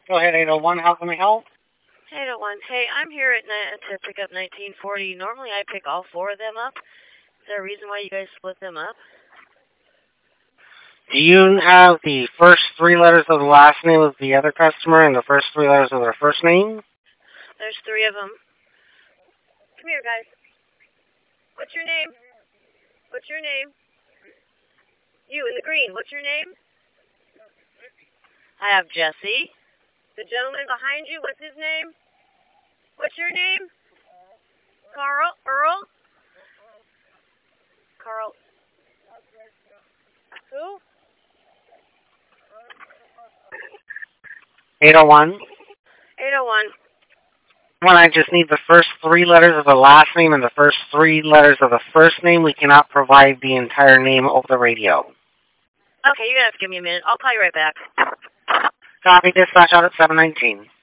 Go ahead, 801. How can we help? 801. Hey, I'm here to pick up 1940. Normally I pick all four of them up. Is there a reason why you guys split them up? Do you have the first three letters of the last name of the other customer and the first three letters of their first name? There's three of them. Come here, guys. What's your name? What's your name? You in the green. What's your name? I have Jesse. The gentleman behind you, what's his name? What's your name? Carl? Earl? Carl. Who? 801. 801. When I just need the first three letters of the last name and the first three letters of the first name, we cannot provide the entire name over the radio. Okay, you're going to have to give me a minute. I'll call you right back. Copy, dispatch out at 719.